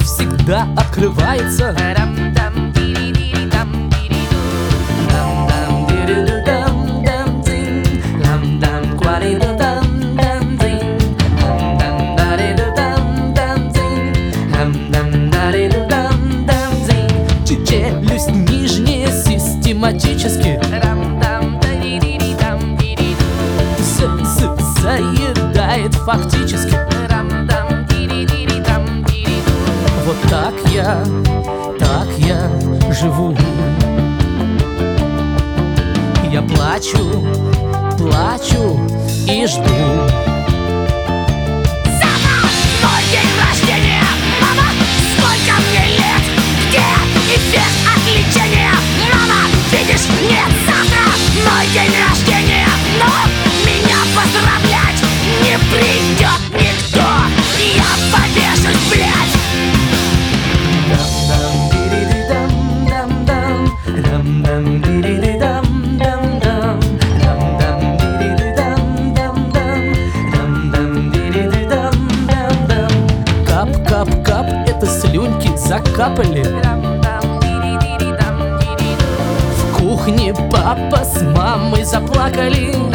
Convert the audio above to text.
всегда открывается. Челюсть нижняя систематически заедает фактически. Вот так я живу. Я плачу и жду. Нет, завтра мой день рождения, но меня поздравлять не придет никто. Я повешусь, блядь. Кап, кап, кап, это слюньки закапали. В кухне папа с мамой заплакали.